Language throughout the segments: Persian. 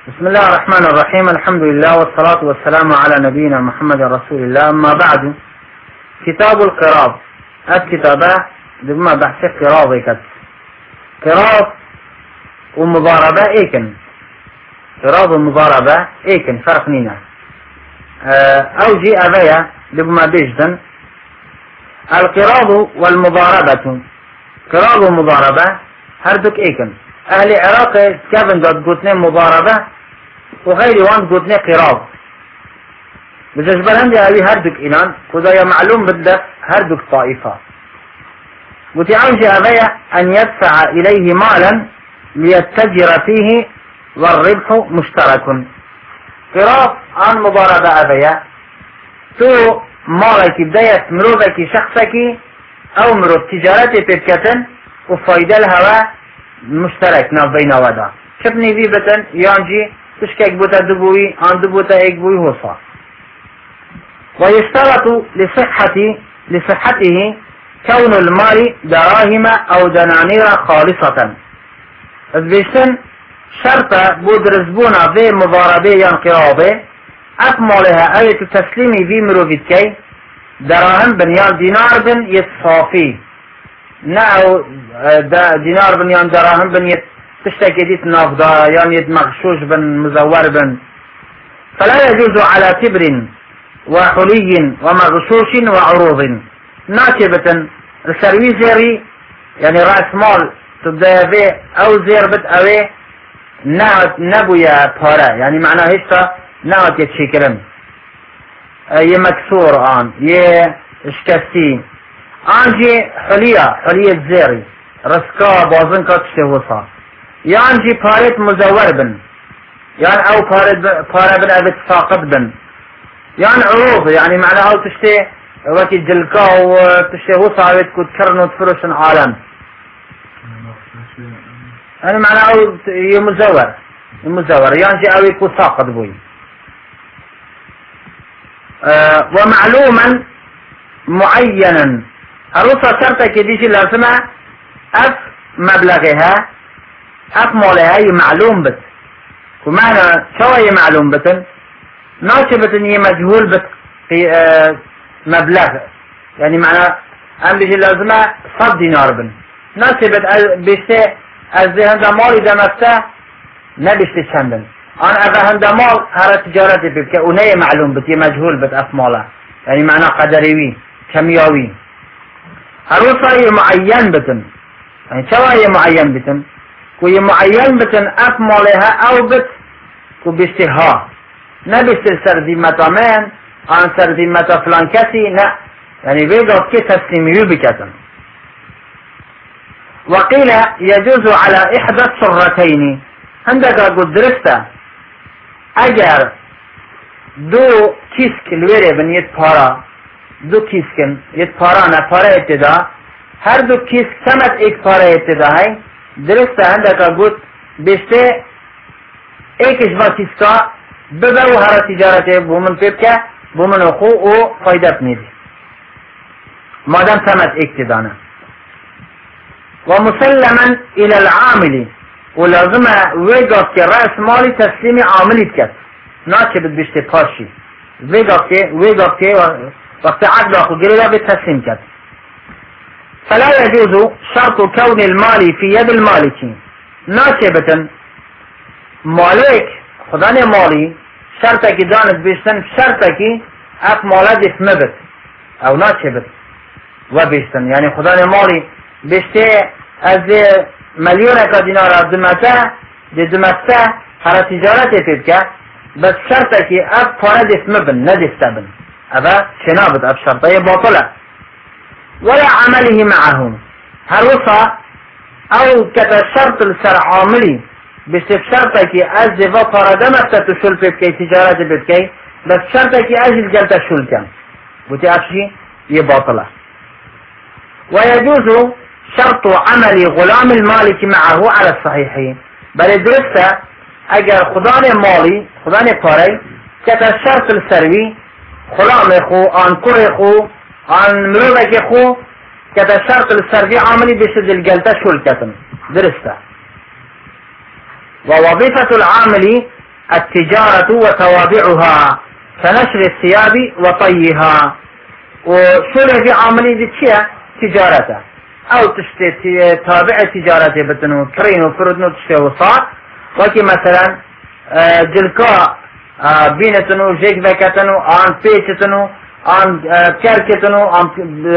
بسم الله الرحمن الرحيم. الحمد لله والصلاة والسلام على نبينا محمد رسول الله. أما بعد، كتاب القراض. الكتابة بما بحث قراض قراض ومضاربة إيكن. قراض ومضاربة إيكن فرق نينا أو جي أبايا بما بيجدن القراض والمضاربة. قراض ومضاربة هردك إيكن. أهل العراق كابن قد قلتنا مضاربة وغير وان قلتنا قراض. بجبل عندي أبي هردك إلان كذا معلوم بدك هردك طائفة. وتعوج أبي أن يدفع إليه مالا ليتجر فيه والربح مشترك. قراض عن مضاربة أبي تو مالك بداية مروبك شخصك أو مروب تجارتي بكتن وفايدة الهواء مشترك ناف بين ودا شبني في بتن يانجي تشكك بوتا دبوي عن دبوتا اكبوي هوصا. ويشترط لصحته كون المال دراهم او دنانير خالصة. بيشتن شرطة بودرزبونا في مضاربة ينقراضة اكمالها اية تسليمي في مروفيتكي دراهم بنيان دينار بن يتصافي ناو دينار بن يان دراهم بن تشتكي ديت نافضة يعني مغشوش بن مزور بن. فلا يجوز على تبر وحلي ومغشوش وعروض ناكبة السرويزيري يعني رأس مال تبدأ به أو زير بد أوي نبويا بارا يعني معناه هشتا ناوت يتشكرن يمكسور آن يشكستين آنجي حلية زيري رسكا بازن كاتشته وصا يانجي بارت مزور بن يعني او بارة بن ابت ساقط بن يعني عروض يعني معناها تشته وكي جلكا وتشته وصا ابت كتكرن وتفرشن عالم يعني معناها يمزور يانجي او يكو ساقط بوي. ومعلوما معينا الرصة شرطة كديش لازمة اف مبلغها اف مالها معلوم بت. ومعنى شو معلوم بتن ناشبة مجهول بت في مبلغ يعني معنى ام بيجي لازمة 100 دينار بن ناشبة بيشتي الذهن دا مالي دمسته نبيشتي شندن انا اذا هندا مال هذا تجارتي بك ونية معلوم بت مجهول بت اف مالها يعني معنى قدريوي كيميائي. الرصة معين بتن يعني شو معين بتن كوي معين بتن اف مالها او بت كو بيشتها نبيشتر سرديمتا من عن سرديمتا فلان كسي نا يعني بيقف كي تسليميو بكتن. وقيل يجوز على احدى الصرتين عندك قد درسته اگر دو كيسك الويري بن يتبارا دو کیسکن یک پارا نه پارا ابتدا هر دو کیسک سمت ایک پارا ابتدا ہے درست ہے کا گوت بیشتے ایک اشبا کیسکا ببرو هر تجارت بومن پیب کیا بومن خو او فایدت نیدی مادام سمت ابتدا نه. ومسلما الى العامل ولازم ویگاف که رأس مالی تسلیم عاملی کد ناچه بد بیشته پاشی ویگاف که وقت عقد أخو قريبا بالتسليم كد. فلا يجوز شرط كون المال في يد المالك ناسبة مالك خداني مالي شرطك دانت بيشتن شرطك اف مالك اسمبت او ناسبت وبيشتن يعني خداني مالي بيشتي از مليونك دينار دمته هر تجارتي فيك بس شرطك اف مالك اسمبن ندستبن هذا شنابت أب شرطية باطلة ولا عمله معه هروصة أو كتا شرط السر عاملي بشتف شرطك أزفا فردمت تشل بكي تجارات بكي بس شرطك أجل جلت شل كم وتأبشي يباطلة. ويجوز شرط عمل غلام المالك معه على الصحيحين بل درسته أجر خدان مالي خدان باري كتا شرط السروي خلام خو آن كره خو آن مروبك خو كتا شرط السربي عاملي بشد الجلدة شلكة درسته. ووظيفة العامل التجارة وتوابعها كنشر الثياب وطيها. وشو في عاملين دي تجارته او تشتي تابع تجارته بتنو كرين وفردنو تشتي وصار وكي مثلا جلكا بينتنو جيك ذكتنو آن بيتتنو آن كركتنو آن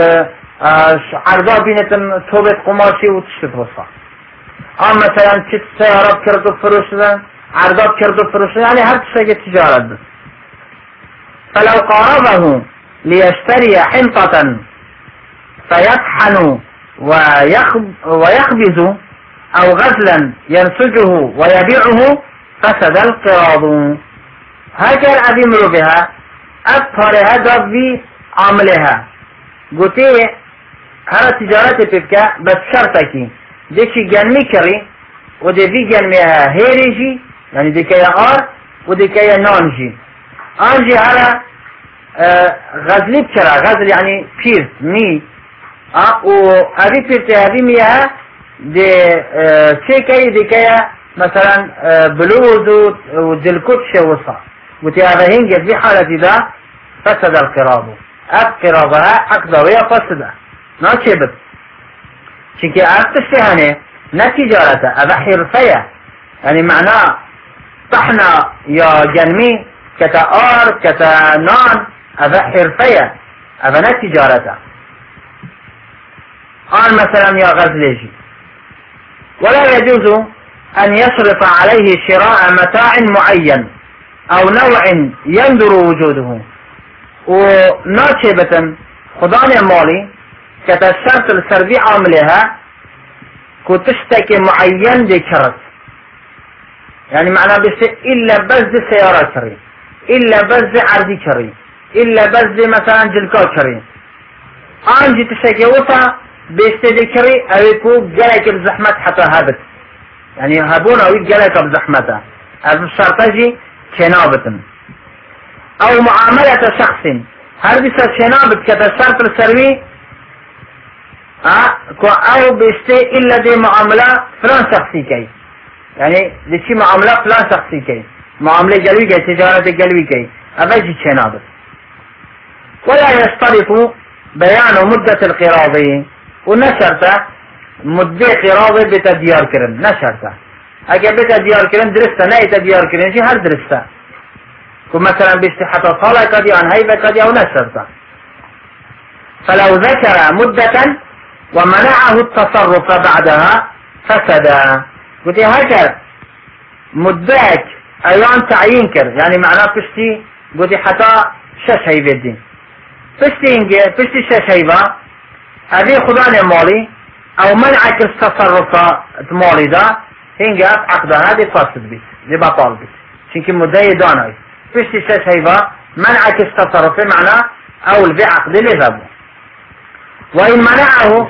عرضا بينتن توبت قماشي وتشتي وصار. آن مثلا چت سيارات كردو فروشدن عرضا كردو فروشدن يعني هر تشتي تجارت بس. فلو قاربه ليشتري حنطة فيطحن ويخبز أو غزلا ينسجه ويبيعه فسد القراض. هكذا أذمر بها أكثر هذا في عملها. قلت هذا تجارة ببكا بس شرطك ديكي جنمي كري ودي في جنميها هيريجي يعني ديكي آر وديكي نانجي. آنجي على غزلي بكرا غزل يعني بيرت مي وهذه بيرت هذه مياه دي شيكي دي كيا مثلا بلوز ودلكوتش وصا وتي هذا هنجد في حالة ذا فسد القراض. القراضها أقدرية فسدها ناشبت شكي أكتشتهاني نتجارة أبا حرفية يعني معناه طحنا يا جنمي كتا آر كتا نان أبا حرفية أبا نتجارة. آن مثلا يا غزليجي ولا يجوز أن يصرف عليه شراء متاع معين أو نوع يندر وجوده. وناشبة خدان مالي كتا الشرط السربي عاملها كتشتكي معين دي كرت يعني معناه بس إلا بس دي سيارة كري إلا بس دي عرضي كري إلا بس دي مثلا جلكا كري. آنجي تشتكي وطا بيستدي كري أويكو جالك بزحمة حتى هابت يعني هابون أويك جالك بزحمته هذا الشرطجي كنابة. أو معاملة شخص هذه كنابة كتا الشرط السربي أو بيستي إلا دي معاملة فلان شخصي كي يعني دي شي معاملة فلان شخصي كي معاملة جلوي كي تجارة جلوي كي أبجي شنابة. ولا يشترط بيان مدة القراضي ونشرته مدة قراضي بتديار كرن نشرته أجا بتديار كرن درسته نا تديار كرن شي هر درسته مثلا بيستي حتى صلاة كدي عن هيبة كدي أو نشرته. فلو ذكر مدة ومنعه التصرف بعدها فسد. قلت هكذا مدات ايوان تعيين كر يعني معناه بشتي قلت حتى شش هيبة الدين بشتي شش هيبة هذه خدان مالي او منعك التصرف مالي ده هنجا عقدها هذه فاسد بيت دي بطال بيت شنك مدة داناي بشتي شش هيبة منعك التصرف معناه او البيع عقد اللي ذابه. وإن منعه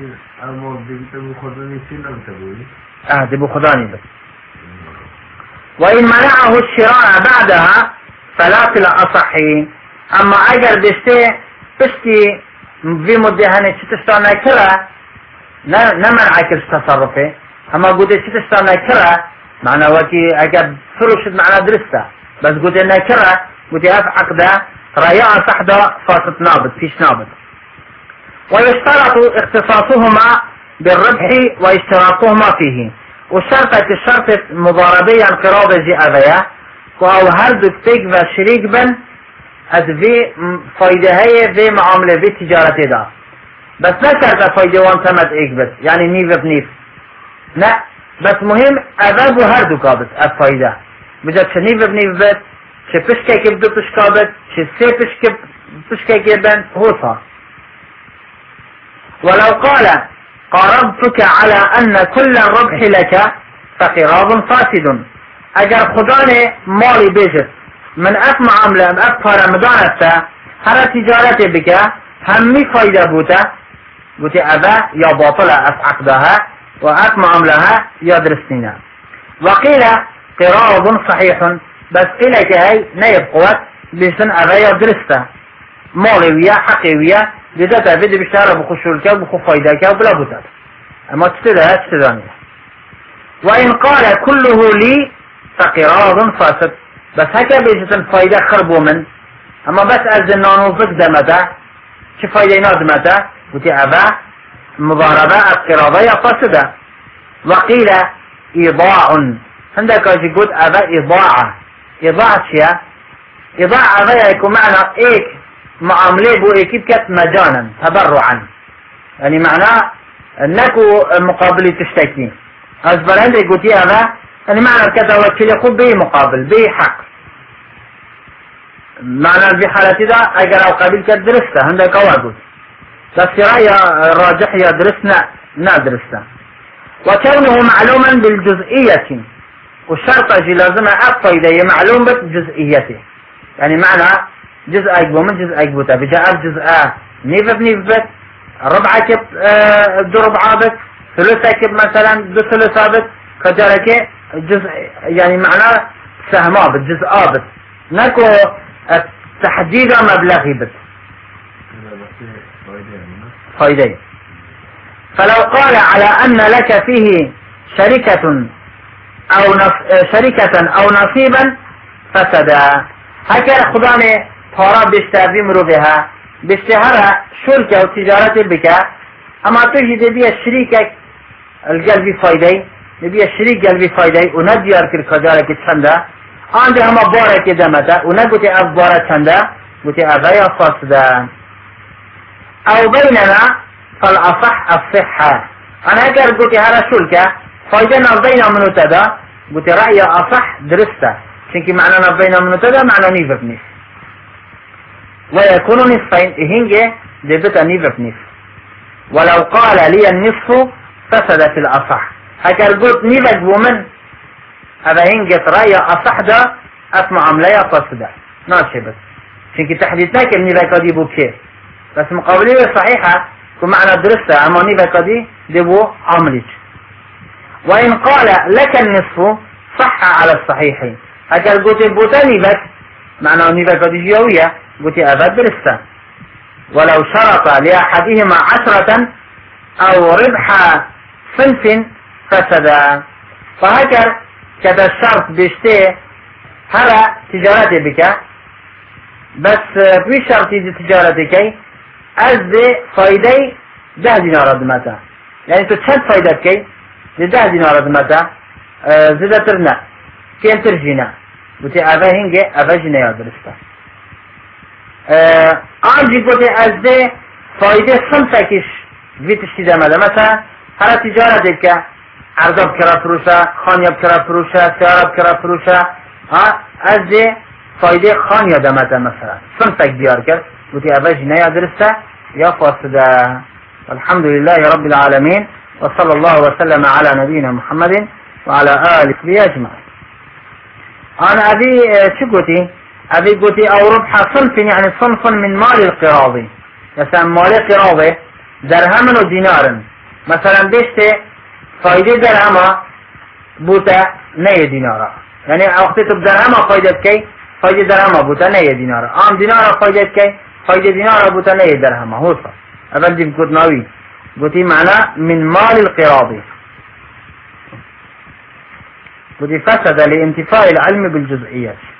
دي بخداني بس. وإن منعه الشراء بعدها فلا في الأصح. أما أجر بشتي في مدة هني تستانا كرا نمنعك التصرفه أما قلت تستانا كرا معنى وكي أجر فرشت معنى درسته بس قلت إنها كرا قلت أفعق ده رياء صحده فاسط نابت فيش نابت. ويشترط اختصاصهما بالربح واشتراكهما فيه. الشرط مضاربيا انقراض زي أذية أو هردك تكفى شريك بن أدفي فايدة هي في معاملة في تجارة دا بس لا شرط فايدة وانتمت إيك بس يعني نيف بنيف لا بس مهم أذاب هردك بس الفايدة بجد شنيف بنيف بس شبشكي كبدو تشكابت شسي بشكي بن هو صار. ولو قال قرضتك على أن كل الربح لك فقراض فاسد. أجر خداني مالي بيجت من أسمع عمله من أكثر مدانته هر تجارتي بك همي فايدة بوتا قلت أبا يا باطلة أفعقدها وأسمع عملها يا درسنينا. وقيل قراض صحيح بس إليك هاي نيب قوات بسن أبا يا درسته مالي ويا حقي ويا لذا تفيد بشتغل بخشولك وبخو فايدك وبلا بوتات أما تستدها تستدانيها. وإن قال كله لي فقراض فاسد. بس هكا بيجت الفايدة خربوا من اما بس الزنان وفق دمتا شو فايدة نادمتا قلت ابا مضاربة القراضية فاسدة. وقيل ايضاع عندك يقول ابا اضاعة. اضاعة شيء اضاعة ابا يكون معنى ايك معاملة بو ايكيب كت مجانا تبرعا يعني معناه انكو مقابل تشتكي ازبر عندي قلت ابا يعني معنى كذا وكيل يقول به مقابل به حق معنى في حالتي ذا اگر او قبيل كت درسته عندك واقول تفسيرية الراجح يا درسنا ندرسته. وكونه معلوما بالجزئية والشرط اجي لازم افايدة معلوم بالجزئيته يعني معنى جزء اكبر من جزء اكبر بجاء جزء نيف بنيف ربع كب دو ربع بس ثلث كب مثلا دو ثلث بس كذلك جزء يعني معناه سهما بس جزء بس نكو تحديد مبلغي بس فايدة. فلو قال على أن لك فيه شركة أو نصيبا فسدا هكذا خداني طارا بيشتابي مروبها بيشتهرها شركة وتجارة بك أما تجد بي الشريك القلبي فايدة نبي الشريك قلبي فايدة ونديار كالكجارة كتشندا عندي أما بارك دمتا ونقوتي أفبارة چندا قوتي أغايا فاسدا. أو بيننا فالأصح الصحة أنا أكر قلت هذا شركة فايدة نرضينا منو تدا قلت رأي أصح درسته شنكي معنى نرضينا منو تدا معنى نيف بنيف ويكون نصفين إهنجي دبتا نيف بنيف. ولو قال لي النصف فسد في الأصح أكر قلت نيف بومن هذا هنجي رأي أصح دا أسمع عملية فسده ناشي بس شنكي تحديثنا كم نيف كدي بوكي بس مقابلية صحيحة كمعنى درسة أما نيفا كدي دبو عملج. وإن قال لك النصف صح على الصحيح هكذا قلت بوتا نيفا معنى نيفا كدي جيوية قلت أبد درسة. ولو شرط لأحدهما 10 أو ربح صنف فسدا فهكذا كذا الشرط بيشتي هلا تجارتي بك بس في شرط تجارتك از فايدة 10 دينار دمتا يعني تو چند فايدة كي 10 دينار دمتا زيادة ترنا كين ترجينا بوتي اوه هنگه اوه جنه یاد درسته آنجی بوتي از فايدة صنفكش ويتشتي دمده مثلا هر تجارت که عرضاب کرا فروشه خانیاب کرا فروشه سیاراب کرا فروشه از فايدة خانيا دمته مثلا صنفك ديار كر بوتي اوه جنه یاد درسته يا فاسدة. الحمد لله رب العالمين وصلى الله وسلم على نبينا محمد وعلى آله أجمعين. أنا أبي شو قلتي؟ أبي قلتي أو ربح صنف يعني صنف من مال القراضي مثلا مال قراضي درهم ودينار مثلا بيشتي فايدة درهم بوتا 9 دينار يعني وقتي بدرهم فايدة كي فايدة درهم بوتا 9 دينار عام دينار فايدة كي فايدة دينار بوتا 9 درهم هو صح أبل دي بكوت ناوي قلتي معناه من مال القراضي قلتي فسد لانتفاء العلم بالجزئيات.